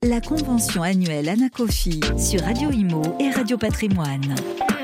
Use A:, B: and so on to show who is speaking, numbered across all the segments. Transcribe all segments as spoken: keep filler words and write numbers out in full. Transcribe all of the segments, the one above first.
A: La convention annuelle Anacofi sur Radio Imo et Radio Patrimoine.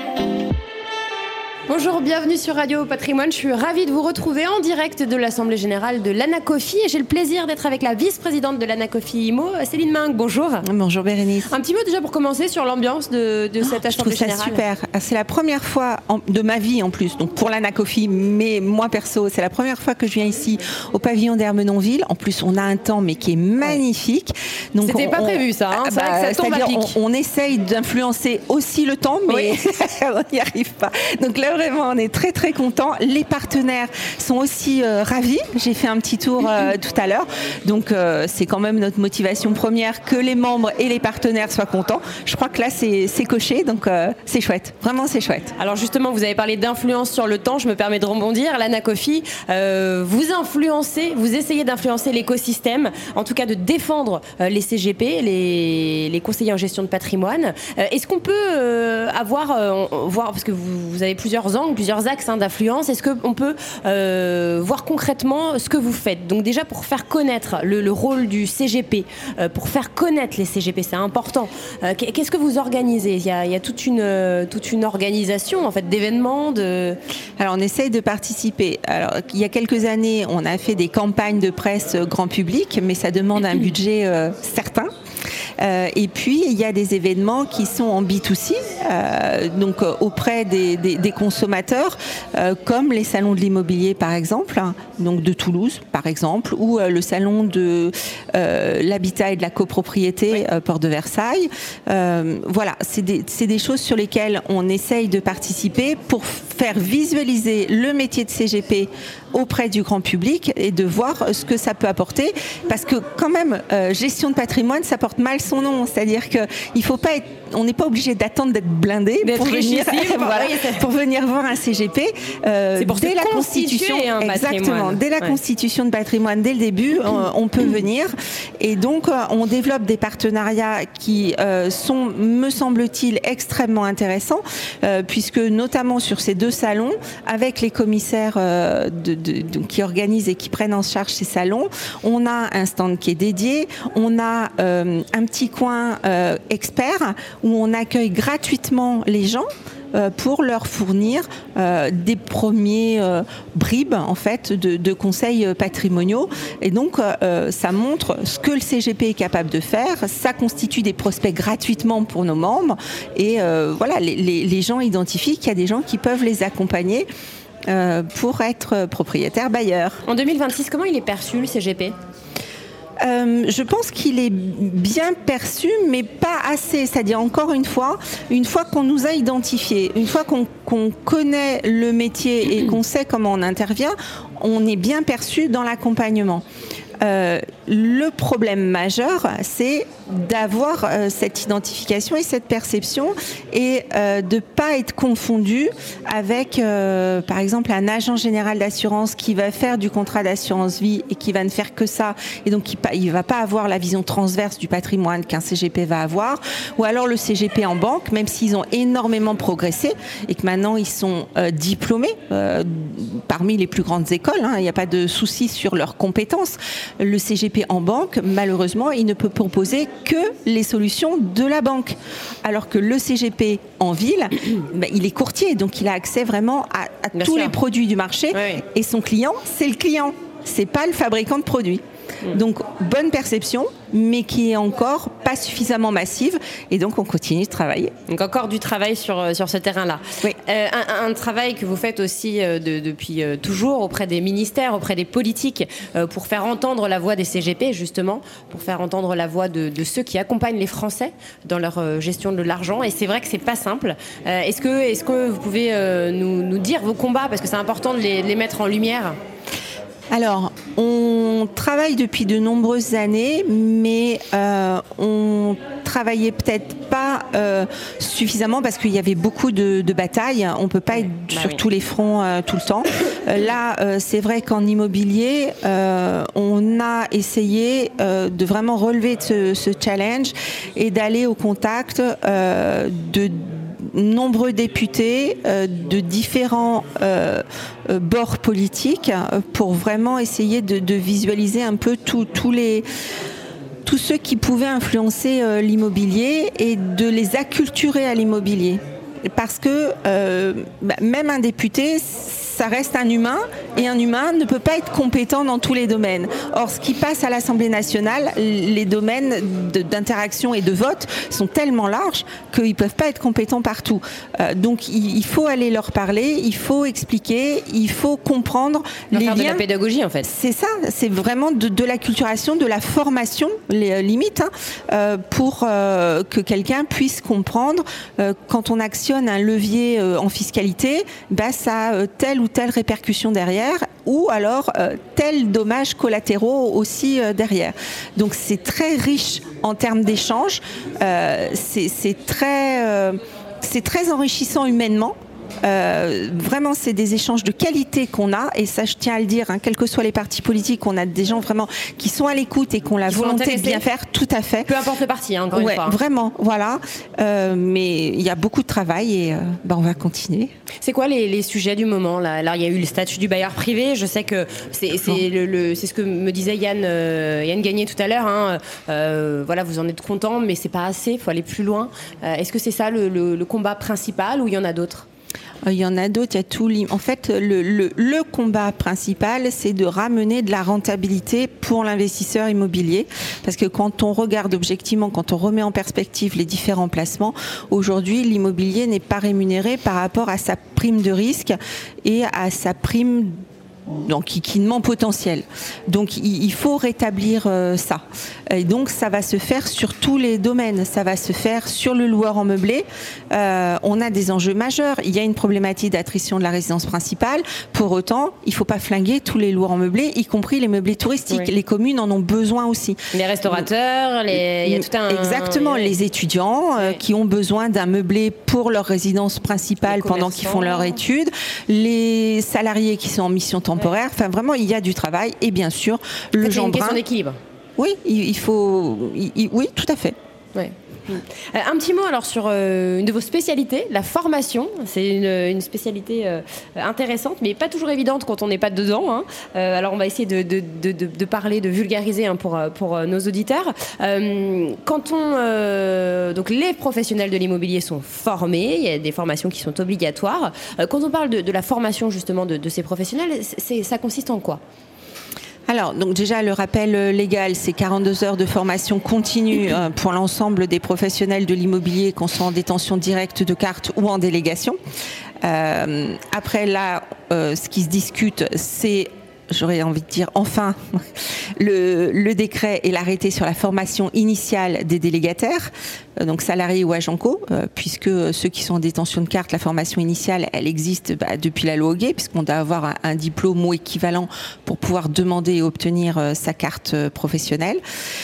B: Bonjour, bienvenue sur Radio Patrimoine. Je suis ravie de vous retrouver en direct de l'Assemblée Générale de l'Anacofi et j'ai le plaisir d'être avec la vice-présidente de l'Anacofi Imo, Céline Mingue. Bonjour.
C: Bonjour Bérénice.
B: Un petit mot déjà pour commencer sur l'ambiance de, de cette
C: oh,
B: Assemblée
C: je trouve
B: Générale.
C: Ça super. C'est la première fois en, de ma vie en plus, donc pour l'Anacofi, mais moi perso, c'est la première fois que je viens ici au pavillon d'Ermenonville. En plus, on a un temps mais qui est magnifique.
B: Donc C'était on, pas prévu ça, hein. C'est bah, vrai que ça tombe à pic.
C: On, on essaye d'influencer aussi le temps, mais oui. on n'y arrive pas. Donc là, vraiment, on est très très contents. Les partenaires sont aussi euh, ravis. J'ai fait un petit tour euh, tout à l'heure. Donc euh, c'est quand même notre motivation première que les membres et les partenaires soient contents. Je crois que là c'est, c'est coché, donc euh, c'est chouette. Vraiment c'est chouette.
B: Alors justement, vous avez parlé d'influence sur le temps. Je me permets de rebondir. L'Anacofi, euh, vous influencez, vous essayez d'influencer l'écosystème, en tout cas de défendre euh, les C G P, les, les conseillers en gestion de patrimoine. Euh, est-ce qu'on peut euh, avoir, euh, voir, parce que vous, vous avez plusieurs angles, plusieurs axes d'influence, est-ce qu'on peut euh, voir concrètement ce que vous faites? Donc déjà pour faire connaître le, le rôle du C G P, euh, pour faire connaître les C G P, c'est important. Euh, qu'est-ce que vous organisez? Il y a, il y a toute, une, toute une organisation en fait, d'événements de...
C: Alors on essaye de participer. Alors, il y a quelques années, on a fait des campagnes de presse grand public, mais ça demande un budget euh, certain. Euh, et puis il y a des événements qui sont en B deux C, euh, donc euh, auprès des, des, des consommateurs, euh, comme les salons de l'immobilier par exemple, hein, donc de Toulouse par exemple, ou euh, le salon de euh, l'habitat et de la copropriété euh, Porte de Versailles. Euh, voilà, c'est des, c'est des choses sur lesquelles on essaye de participer pour faire visualiser le métier de C G P auprès du grand public et de voir ce que ça peut apporter, parce que quand même euh, gestion de patrimoine, ça porte mal son nom, c'est-à-dire que il faut pas être, on n'est pas obligé d'attendre d'être blindé
B: d'être
C: pour venir, voilà, pour venir voir un C G P.
B: Euh, c'est pour dès la constitution,
C: exactement, dès la ouais. constitution de patrimoine, dès le début, on, on peut venir. Et donc, on développe des partenariats qui euh, sont, me semble-t-il, extrêmement intéressants, euh, puisque notamment sur ces deux salons, avec les commissaires euh, de, de, de, qui organisent et qui prennent en charge ces salons, on a un stand qui est dédié, on a euh, un petit coin euh, expert où on accueille gratuitement les gens euh, pour leur fournir euh, des premiers euh, bribes en fait de, de conseils patrimoniaux. Et donc euh, ça montre ce que le C G P est capable de faire. Ça constitue des prospects gratuitement pour nos membres et euh, voilà, les, les, les gens identifient qu'il y a des gens qui peuvent les accompagner euh, pour être propriétaires bailleurs.
B: En deux mille vingt-six, comment il est perçu le C G P ?
C: Euh, je pense qu'il est bien perçu, mais pas assez. C'est-à-dire, encore une fois, une fois qu'on nous a identifiés, une fois qu'on, qu'on connaît le métier et qu'on sait comment on intervient, on est bien perçu dans l'accompagnement. Euh, le problème majeur, c'est d'avoir euh, cette identification et cette perception et euh, de ne pas être confondu avec, euh, par exemple, un agent général d'assurance qui va faire du contrat d'assurance vie et qui va ne faire que ça, et donc il ne va pas avoir la vision transverse du patrimoine qu'un C G P va avoir, ou alors le C G P en banque, même s'ils ont énormément progressé et que maintenant ils sont euh, diplômés euh, parmi les plus grandes écoles, hein, il n'y a pas de souci sur leurs compétences. Le C G P en banque, malheureusement, il ne peut proposer que les solutions de la banque. Alors que le C G P en ville, ben, il est courtier, donc il a accès vraiment à, à tous sûr. les produits du marché. Oui. Et son client, c'est le client, c'est pas le fabricant de produits. Donc, bonne perception, mais qui est encore pas suffisamment massive. Et donc, on continue de travailler.
B: Donc, encore du travail sur, sur ce terrain-là.
C: Oui.
B: Euh, un, un travail que vous faites aussi euh, de, depuis euh, toujours auprès des ministères, auprès des politiques, euh, pour faire entendre la voix des C G P, justement, pour faire entendre la voix de, de ceux qui accompagnent les Français dans leur euh, gestion de l'argent. Et c'est vrai que c'est pas simple. Euh, est-ce que, est-ce que vous pouvez euh, nous, nous dire vos combats, parce que c'est important de les, de les mettre en lumière?
C: Alors, on travaille depuis de nombreuses années, mais euh, on travaillait peut-être pas euh, suffisamment parce qu'il y avait beaucoup de, de batailles. On peut pas être bah sur oui. tous les fronts euh, tout le temps. Euh, là, euh, c'est vrai qu'en immobilier, euh, on a essayé euh, de vraiment relever ce, ce challenge et d'aller au contact euh, de nombreux députés euh, de différents euh, euh, bords politiques pour vraiment essayer de, de visualiser un peu tous les tous ceux qui pouvaient influencer euh, l'immobilier et de les acculturer à l'immobilier. Parce que euh, bah, même un député, ça reste un humain, et un humain ne peut pas être compétent dans tous les domaines. Or, ce qui passe à l'Assemblée nationale, les domaines de, d'interaction et de vote sont tellement larges qu'ils ne peuvent pas être compétents partout. Euh, donc, il, il faut aller leur parler, il faut expliquer, il faut comprendre
B: les
C: liens.
B: Faire de la pédagogie, en fait.
C: C'est ça, c'est vraiment de, de l'acculturation, de la formation, les limites, hein, euh, pour euh, que quelqu'un puisse comprendre euh, quand on actionne un levier euh, en fiscalité, bah, ça a euh, telle ou telle répercussion derrière, ou alors euh, tels dommages collatéraux aussi euh, derrière. Donc c'est très riche en termes d'échanges, euh, c'est, c'est, très, euh, c'est très enrichissant humainement. Euh, vraiment, c'est des échanges de qualité qu'on a, et ça, je tiens à le dire, hein, quels que soient les partis politiques, on a des gens vraiment qui sont à l'écoute et qui ont la
B: Ils
C: volonté de bien faire, tout à fait.
B: Peu importe le parti, hein, encore
C: ouais,
B: une fois.
C: Vraiment, voilà. Euh, mais il y a beaucoup de travail et euh, bah, on va continuer.
B: C'est quoi les, les sujets du moment là? Alors, il y a eu le statut du bailleur privé. Je sais que c'est, c'est, le, le, c'est ce que me disait Yann, euh, Yann Gagné tout à l'heure. Hein. Euh, voilà, vous en êtes content, mais c'est pas assez. Il faut aller plus loin. Euh, est-ce que c'est ça le, le, le combat principal, ou il y en a d'autres?
C: Il y en a d'autres, il y a tout. En fait, le, le, le combat principal, c'est de ramener de la rentabilité pour l'investisseur immobilier. Parce que quand on regarde objectivement, quand on remet en perspective les différents placements, aujourd'hui, l'immobilier n'est pas rémunéré par rapport à sa prime de risque et à sa prime donc qui, qui ment potentiel. Donc il, il faut rétablir euh, ça. Et donc ça va se faire sur tous les domaines. Ça va se faire sur le loueur en meublé. Euh, on a des enjeux majeurs. Il y a une problématique d'attrition de la résidence principale. Pour autant, il ne faut pas flinguer tous les loueurs en meublé, y compris les meublés touristiques. Oui. Les communes en ont besoin aussi.
B: Les restaurateurs, les... il y a tout un...
C: Exactement, oui. Les étudiants euh, oui. qui ont besoin d'un meublé pour leur résidence principale pendant qu'ils font leur étude. Les salariés qui sont en mission temporaire. Enfin, vraiment, il y a du travail. Et bien sûr, le
B: Jean Brun.
C: C'est
B: une question d'équilibre.
C: Oui, il, il faut... Il, oui, tout à fait.
B: Ouais. Euh, un petit mot alors sur euh, une de vos spécialités, la formation. C'est une, une spécialité euh, intéressante, mais pas toujours évidente quand on n'est pas dedans. Hein. Euh, alors on va essayer de, de, de, de, de parler, de vulgariser hein, pour, pour nos auditeurs. Euh, quand on, euh, donc les professionnels de l'immobilier sont formés, il y a des formations qui sont obligatoires. Euh, quand on parle de, de la formation justement de, de ces professionnels, c'est, ça consiste en quoi ?
C: Alors, donc déjà, le rappel légal, c'est quarante-deux heures de formation continue euh, pour l'ensemble des professionnels de l'immobilier, qu'on soit en détention directe de carte ou en délégation. Euh, après, là, euh, ce qui se discute, c'est... J'aurais envie de dire enfin le, le décret et l'arrêté sur la formation initiale des délégataires, donc salariés ou agents co, euh, puisque ceux qui sont en détention de carte, la formation initiale, elle existe bah, depuis la loi Hoguet, puisqu'on doit avoir un, un diplôme ou équivalent pour pouvoir demander et obtenir euh, sa carte euh, professionnelle.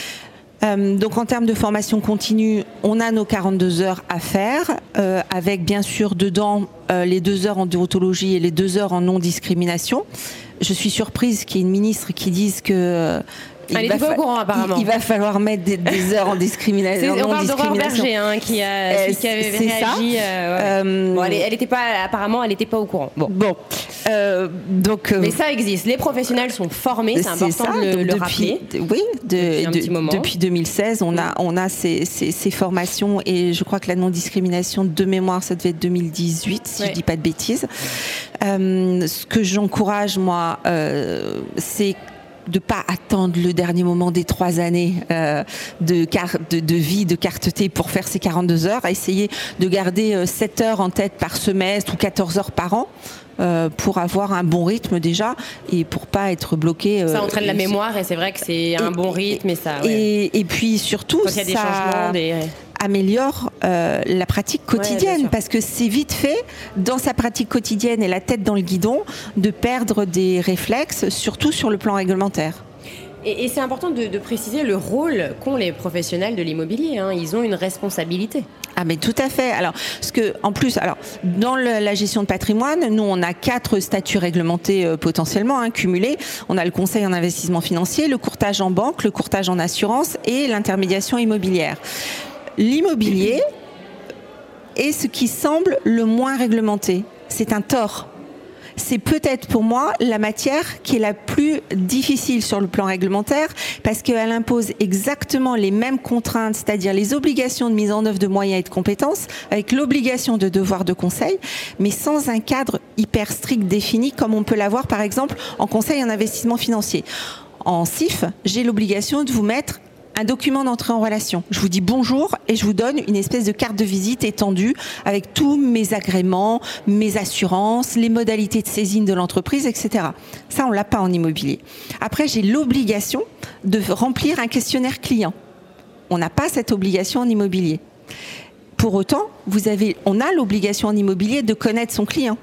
C: Euh, donc en termes de formation continue, on a nos quarante-deux heures à faire, euh, avec bien sûr dedans euh, les deux heures en déontologie et les deux heures en non-discrimination. Je suis surprise qu'il y ait une ministre qui dise que...
B: Il, Elle va, fa- au courant, apparemment.
C: Il, il va falloir mettre des, des heures en discrimination.
B: On parle d'Aurore Berger hein, qui, a, euh, qui avait réagi.
C: Ça.
B: Euh, ouais. euh, bon, elle, elle était pas, apparemment, elle n'était pas au courant.
C: Bon. bon. Euh, donc,
B: Mais ça existe. Les professionnels sont formés, c'est, c'est important ça. de le, le
C: depuis,
B: rappeler.
C: De, oui, de, depuis, de, depuis deux mille seize, on a, on a ces, ces, ces formations et je crois que la non-discrimination de mémoire, ça devait être deux mille dix-huit, si ouais. je ne dis pas de bêtises. Euh, ce que j'encourage, moi, euh, c'est de pas attendre le dernier moment des trois années euh, de, car- de, de vie de carte T pour faire ces quarante-deux heures, à essayer de garder euh, sept heures en tête par semestre ou quatorze heures par an. Euh, pour avoir un bon rythme déjà et pour pas être bloqué.
B: Euh, ça entraîne la mémoire et c'est vrai que c'est et, un bon rythme et ça. Ouais.
C: Et, et puis surtout,
B: quand il y a des
C: ça
B: changements, des...
C: améliore euh, la pratique quotidienne ouais, parce que c'est vite fait dans sa pratique quotidienne et la tête dans le guidon de perdre des réflexes, surtout sur le plan réglementaire.
B: Et, et c'est important de, de préciser le rôle qu'ont les professionnels de l'immobilier. Hein. Ils ont une responsabilité.
C: Ah mais tout à fait. Alors, parce que en plus, alors dans le, la gestion de patrimoine, nous on a quatre statuts réglementés euh, potentiellement hein, cumulés. On a le conseil en investissement financier, le courtage en banque, le courtage en assurance et l'intermédiation immobilière. L'immobilier est ce qui semble le moins réglementé. C'est un tort. c'est peut-être pour moi la matière qui est la plus difficile sur le plan réglementaire parce qu'elle impose exactement les mêmes contraintes, c'est-à-dire les obligations de mise en œuvre de moyens et de compétences avec l'obligation de devoir de conseil, mais sans un cadre hyper strict défini comme on peut l'avoir par exemple en conseil en investissement financier. En C I F, j'ai l'obligation de vous mettre un document d'entrée en relation. Je vous dis bonjour et je vous donne une espèce de carte de visite étendue avec tous mes agréments, mes assurances, les modalités de saisine de l'entreprise, et cetera. Ça, on l'a pas en immobilier. Après, j'ai l'obligation de remplir un questionnaire client. On n'a pas cette obligation en immobilier. Pour autant, vous avez, on a l'obligation en immobilier de connaître son client.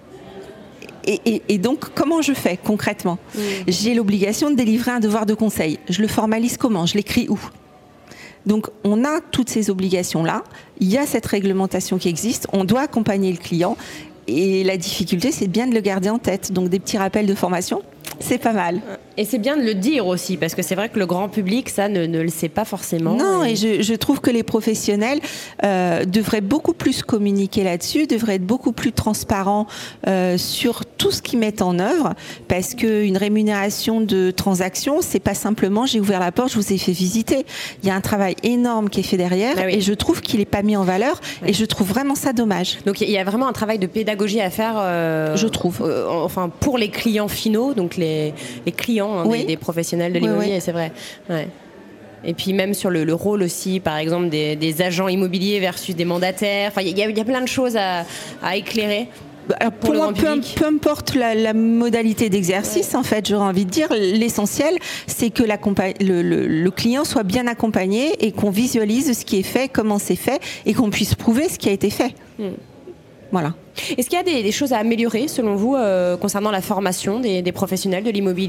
C: Et, et, et donc, comment je fais concrètement ? mmh. J'ai l'obligation de délivrer un devoir de conseil. Je le formalise comment ? Je l'écris où ? Donc, on a toutes ces obligations-là. Il y a cette réglementation qui existe. On doit accompagner le client. Et la difficulté, c'est bien de le garder en tête. Donc, des petits rappels de formation, c'est pas mal.
B: Et c'est bien de le dire aussi, parce que c'est vrai que le grand public, ça, ne, ne le sait pas forcément.
C: Non, et, et je, je trouve que les professionnels euh, devraient beaucoup plus communiquer là-dessus, devraient être beaucoup plus transparents euh, sur tout ce qu'ils mettent en œuvre, parce qu'une rémunération de transaction, c'est pas simplement j'ai ouvert la porte, je vous ai fait visiter. Il y a un travail énorme qui est fait derrière, ah oui. et je trouve qu'il n'est pas mis en valeur, oui. et je trouve vraiment ça dommage.
B: Donc il y a vraiment un travail de pédagogie à faire, euh,
C: je trouve.
B: Euh, enfin, pour les clients finaux, donc les, les clients Hein, oui. des, des professionnels de l'immobilier, oui, oui. c'est vrai. Ouais. Et puis même sur le, le rôle aussi, par exemple, des, des agents immobiliers versus des mandataires. Enfin, il y, y a plein de choses à, à éclairer.
C: Alors pour, pour moi, peu, peu importe la, la modalité d'exercice, ouais. en fait, j'aurais envie de dire, l'essentiel, c'est que le, le, le client soit bien accompagné et qu'on visualise ce qui est fait, comment c'est fait, et qu'on puisse prouver ce qui a été fait. Hmm. Voilà.
B: Est-ce qu'il y a des, des choses à améliorer, selon vous, euh, concernant la formation des, des professionnels de l'immobilier ?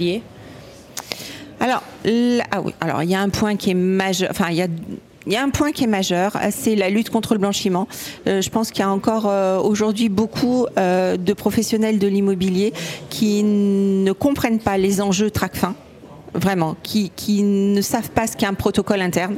C: Alors, là, ah oui, alors il y a un point qui est majeur. Enfin, il y a Il y a un point qui est majeur, c'est la lutte contre le blanchiment. Euh, je pense qu'il y a encore euh, aujourd'hui beaucoup euh, de professionnels de l'immobilier qui ne comprennent pas les enjeux Tracfin, vraiment, qui, qui ne savent pas ce qu'est un protocole interne.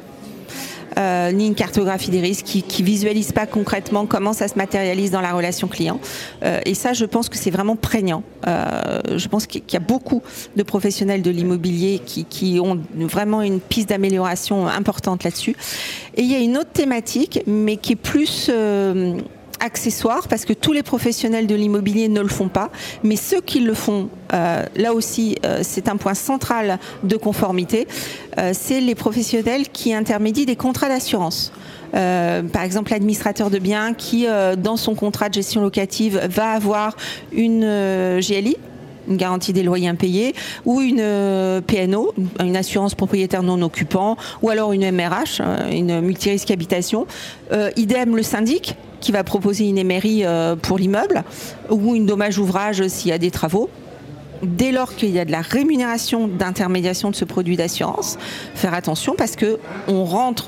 C: Euh, ni une cartographie des risques, qui, qui visualise pas concrètement comment ça se matérialise dans la relation client. Euh, et ça, je pense que c'est vraiment prégnant. Euh, je pense qu'il y a beaucoup de professionnels de l'immobilier qui, qui ont vraiment une piste d'amélioration importante là-dessus. Et il y a une autre thématique, mais qui est plus euh, accessoire, parce que tous les professionnels de l'immobilier ne le font pas, mais ceux qui le font, euh, là aussi, euh, c'est un point central de conformité, euh, c'est les professionnels qui intermédient des contrats d'assurance. Euh, par exemple, l'administrateur de biens qui, euh, dans son contrat de gestion locative, va avoir une euh, G L I, une garantie des loyers impayés, ou une euh, P N O, une assurance propriétaire non occupant, ou alors une M R H, euh, une multirisque habitation. Euh, idem, le syndic, qui va proposer une M R I euh, pour l'immeuble, ou une dommage ouvrage s'il y a des travaux. Dès lors qu'il y a de la rémunération d'intermédiation de ce produit d'assurance, faire attention parce qu'on rentre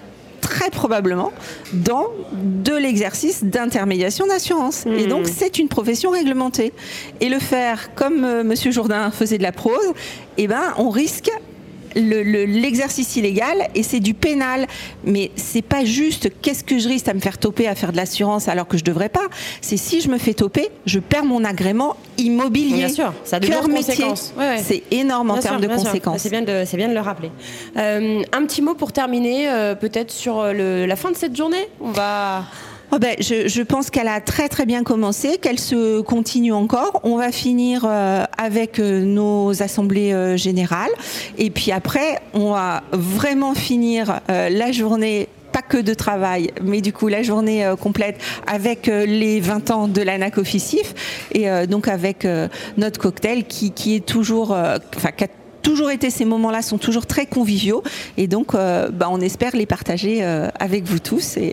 C: très probablement dans de l'exercice d'intermédiation d'assurance. Mmh. Et donc, c'est une profession réglementée. Et le faire comme euh, M. Jourdain faisait de la prose, eh ben, on risque le, le, l'exercice illégal et c'est du pénal. Mais c'est pas juste qu'est-ce que je risque à me faire toper à faire de l'assurance alors que je devrais pas. C'est si je me fais toper, je perds mon agrément immobilier.
B: Bien sûr, ça a de lourdes conséquences. Ouais, ouais.
C: C'est énorme en bien termes sûr, de conséquences.
B: C'est bien de, c'est bien de le rappeler. Euh, un petit mot pour terminer, euh, peut-être sur le, la fin de cette journée. On va...
C: Oh ben, je, je pense qu'elle a très très bien commencé, qu'elle se continue encore. On va finir euh, avec euh, nos assemblées euh, générales. Et puis après, on va vraiment finir euh, la journée, pas que de travail, mais du coup la journée euh, complète avec euh, les vingt ans de l'A N A C O F I C I F. Et euh, donc avec euh, notre cocktail qui, qui est toujours... Euh, enfin, toujours été, ces moments-là sont toujours très conviviaux et donc euh, bah, on espère les partager euh, avec vous tous et,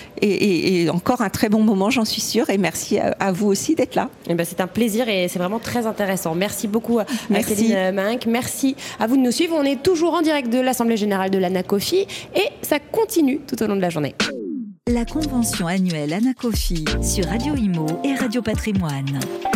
C: et, et encore un très bon moment, j'en suis sûre, et merci à, à vous aussi d'être là.
B: Et ben, c'est un plaisir et c'est vraiment très intéressant. Merci beaucoup à Céline Mahinck, merci à vous de nous suivre. On est toujours en direct de l'Assemblée Générale de l'A N A C O F I et ça continue tout au long de la journée.
A: La convention annuelle A N A C O F I sur Radio Imo et Radio Patrimoine.